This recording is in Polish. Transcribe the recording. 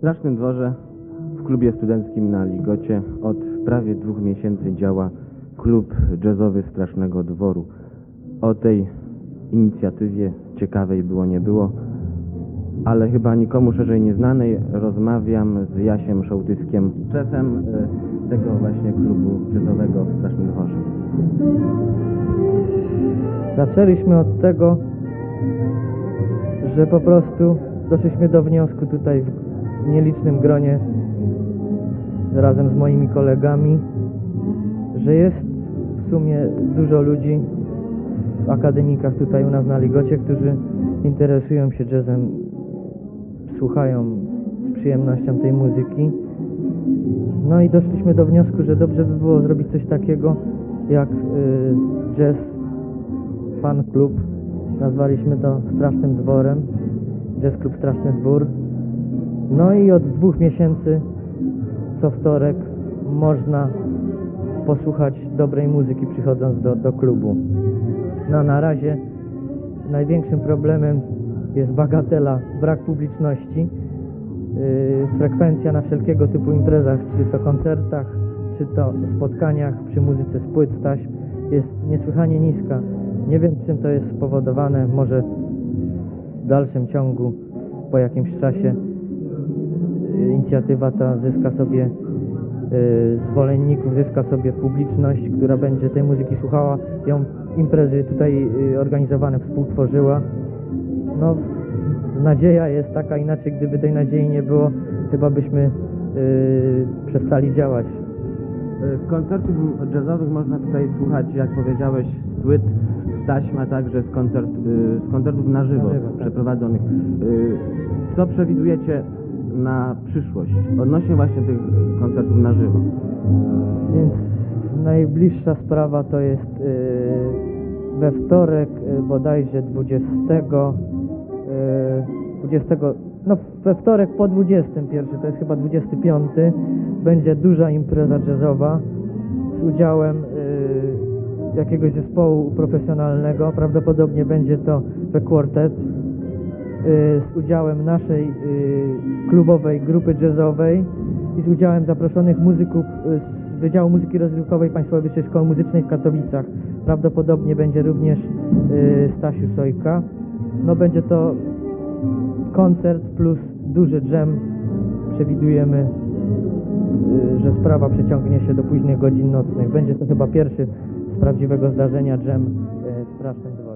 Strasznym Dworze w klubie studenckim na Ligocie od prawie 2 miesięcy działa klub jazzowy Strasznego Dworu. O tej inicjatywie ciekawej było nie było, ale chyba nikomu szerzej nieznanej rozmawiam z Jasiem Szołtyskiem, szefem tego właśnie klubu jazzowego w Strasznym Dworze. Zaczęliśmy od tego, że po prostu doszliśmy do wniosku tutaj w nielicznym gronie razem z moimi kolegami, że jest w sumie dużo ludzi w akademikach tutaj u nas na Ligocie, którzy interesują się jazzem, słuchają z przyjemnością tej muzyki. No i doszliśmy do wniosku, że dobrze by było zrobić coś takiego jak jazz fan klub. Nazwaliśmy to Strasznym Dworem, Jazz Klub Straszny Dwór. No i od 2 miesięcy co wtorek można posłuchać dobrej muzyki przychodząc do klubu. No na razie największym problemem jest bagatela, brak publiczności. Frekwencja na wszelkiego typu imprezach, czy to koncertach, czy to spotkaniach przy muzyce z płyt, taśm, jest niesłychanie niska. Nie wiem, czym to jest spowodowane. Może w dalszym ciągu, po jakimś czasie inicjatywa ta zyska sobie zwolenników, zyska sobie publiczność, która będzie tej muzyki słuchała, ją imprezy tutaj organizowane współtworzyła. No, nadzieja jest taka, inaczej gdyby tej nadziei nie było, chyba byśmy przestali działać. Koncertów jazzowych można tutaj słuchać, jak powiedziałeś, z płyt, z taśm, a także z koncertów na żywo tak. przeprowadzonych. Co przewidujecie na przyszłość odnośnie właśnie tych koncertów na żywo? Więc najbliższa sprawa to jest we wtorek bodajże 20, no we wtorek po 21, to jest chyba 25, będzie duża impreza jazzowa z udziałem jakiegoś zespołu profesjonalnego, prawdopodobnie będzie to The Quartet, z udziałem naszej klubowej grupy jazzowej i z udziałem zaproszonych muzyków z Wydziału Muzyki Rozrywkowej Państwowej Wyższej Szkoły Muzycznej w Katowicach. Prawdopodobnie będzie również Stasiu Sojka. No będzie to koncert plus duży dżem. Przewidujemy, że sprawa przeciągnie się do późnych godzin nocnych. Będzie to chyba pierwszy z prawdziwego zdarzenia dżem w Strasznym Dworze.